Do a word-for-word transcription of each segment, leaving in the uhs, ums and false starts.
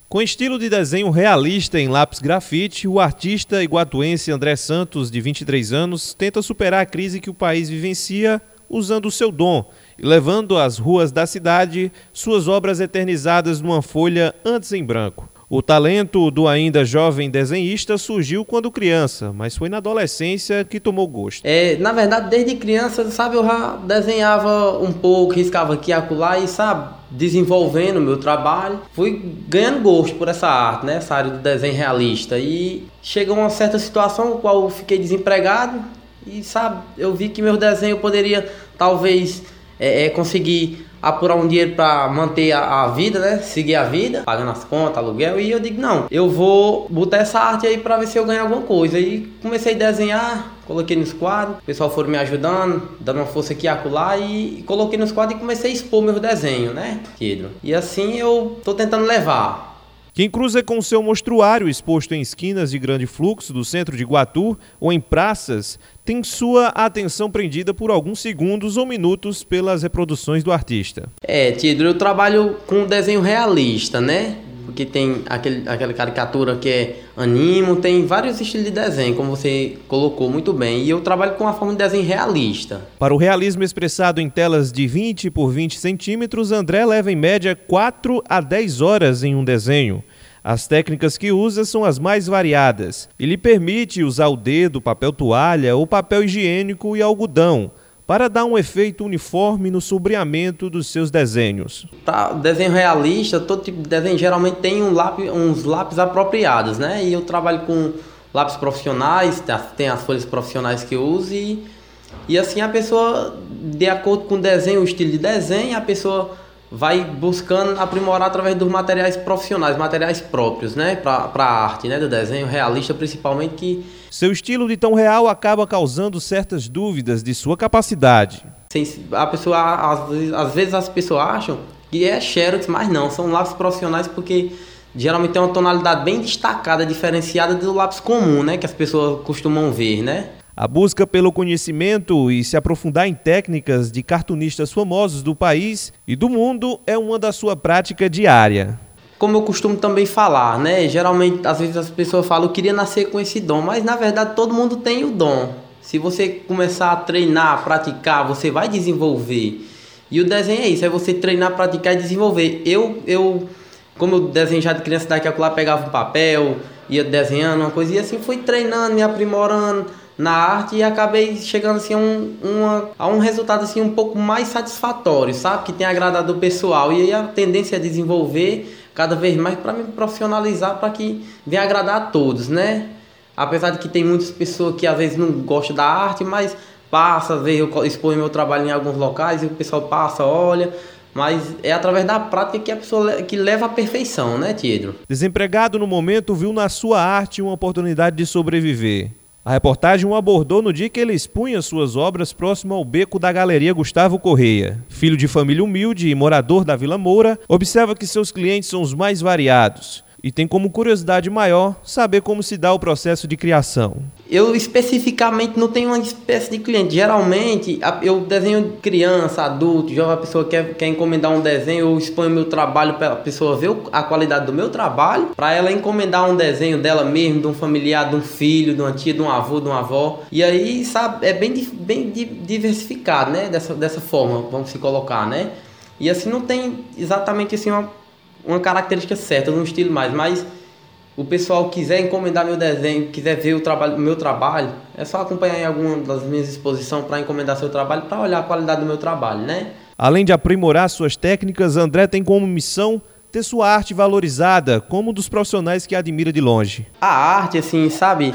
Com estilo de desenho realista em lápis grafite, o artista iguatuense André Santos, de vinte e três anos, tenta superar a crise que o país vivencia usando o seu dom e levando às ruas da cidade suas obras eternizadas numa folha antes em branco. O talento do ainda jovem desenhista surgiu quando criança, mas foi na adolescência que tomou gosto. É, na verdade, desde criança, sabe, eu já desenhava um pouco, riscava aqui e acolá e, sabe, desenvolvendo o meu trabalho. Fui ganhando gosto por essa arte, né, essa área do desenho realista. E chegou uma certa situação no qual eu fiquei desempregado e, sabe, eu vi que meu desenho poderia, talvez, é, é, conseguir apurar um dinheiro para manter a, a vida, né? Seguir a vida, pagando as contas, aluguel. E eu digo, não, eu vou botar essa arte aí para ver se eu ganho alguma coisa. E comecei a desenhar, coloquei nos quadros, o pessoal foram me ajudando, dando uma força aqui e acolá, e, e coloquei nos quadros e comecei a expor meus desenhos, né, Pedro? E assim eu tô tentando levar. Quem cruza com seu mostruário exposto em esquinas de grande fluxo do centro de Iguatu ou em praças, tem sua atenção prendida por alguns segundos ou minutos pelas reproduções do artista. É, Tidro, eu trabalho com desenho realista, né? Porque tem aquele, aquela caricatura que é animo, tem vários estilos de desenho, como você colocou muito bem. E eu trabalho com a forma de desenho realista. Para o realismo expressado em telas de vinte por vinte centímetros, André leva em média quatro a dez horas em um desenho. As técnicas que usa são as mais variadas. Ele permite usar o dedo, papel toalha ou papel higiênico e algodão para dar um efeito uniforme no sombreamento dos seus desenhos. Para desenho realista, todo tipo de desenho geralmente tem um lápis, uns lápis apropriados, né? E eu trabalho com lápis profissionais, tem as folhas profissionais que eu uso e, e assim a pessoa, de acordo com o desenho, o estilo de desenho, a pessoa vai buscando aprimorar através dos materiais profissionais, materiais próprios, né, para a arte, né, do desenho realista, principalmente. Que seu estilo de tão real acaba causando certas dúvidas de sua capacidade. A pessoa, às, às vezes as pessoas acham que é xerox, mas não, são lápis profissionais, porque geralmente tem uma tonalidade bem destacada, diferenciada do lápis comum, né, que as pessoas costumam ver, né. A busca pelo conhecimento e se aprofundar em técnicas de cartunistas famosos do país e do mundo é uma da sua prática diária. Como eu costumo também falar, né? Geralmente, às vezes as pessoas falam, eu queria nascer com esse dom, mas na verdade todo mundo tem o dom. Se você começar a treinar, praticar, você vai desenvolver. E o desenho é isso, é você treinar, praticar e desenvolver. Eu, eu como eu desenho já de criança, daqui a pouco lá pegava um papel, ia desenhando uma coisa, e assim fui treinando, me aprimorando na arte e acabei chegando assim a um, uma, a um resultado assim um pouco mais satisfatório, sabe? Que tem agradado o pessoal. E aí a tendência é desenvolver cada vez mais para me profissionalizar, para que venha agradar a todos, né? Apesar de que tem muitas pessoas que às vezes não gostam da arte, mas passa, às vezes eu exponho meu trabalho em alguns locais e o pessoal passa, olha. Mas é através da prática que a pessoa que leva à perfeição, né, Tidro? Desempregado no momento, viu na sua arte uma oportunidade de sobreviver. A reportagem o abordou no dia que ele expunha suas obras próximo ao beco da Galeria Gustavo Correia. Filho de família humilde e morador da Vila Moura, observa que seus clientes são os mais variados e tem como curiosidade maior saber como se dá o processo de criação. Eu especificamente não tenho uma espécie de cliente. Geralmente eu desenho criança, adulto, jovem, a pessoa quer, quer encomendar um desenho, eu exponho meu trabalho para a pessoa ver a qualidade do meu trabalho, para ela encomendar um desenho dela mesmo, de um familiar, de um filho, de uma tia, de um avô, de uma avó. E aí, sabe, é bem, bem diversificado, né? Dessa, dessa forma, vamos se colocar, né? E assim não tem exatamente assim uma, uma característica certa, um estilo mais, mas o pessoal quiser encomendar meu desenho, quiser ver o trabalho, meu trabalho, é só acompanhar em alguma das minhas exposições para encomendar seu trabalho, para olhar a qualidade do meu trabalho, né? Além de aprimorar suas técnicas, André tem como missão ter sua arte valorizada como um dos profissionais que admira de longe. A arte, assim, sabe,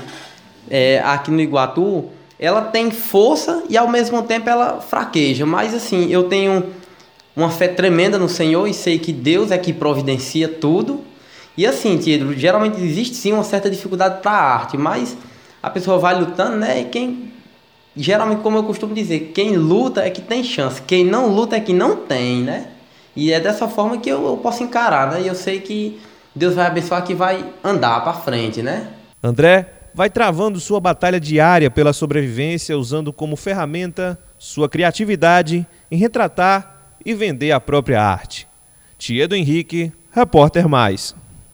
é, aqui no Iguatu, ela tem força e ao mesmo tempo ela fraqueja, mas assim, eu tenho uma fé tremenda no Senhor e sei que Deus é que providencia tudo. E assim, Tidro, geralmente existe sim uma certa dificuldade para a arte, mas a pessoa vai lutando, né? E quem, geralmente, como eu costumo dizer, quem luta é que tem chance, quem não luta é que não tem, né? E é dessa forma que eu, eu posso encarar, né? E eu sei que Deus vai abençoar, que vai andar para frente, né? André vai travando sua batalha diária pela sobrevivência, usando como ferramenta sua criatividade em retratar e vender a própria arte. Tiedo Henrique, Repórter Mais.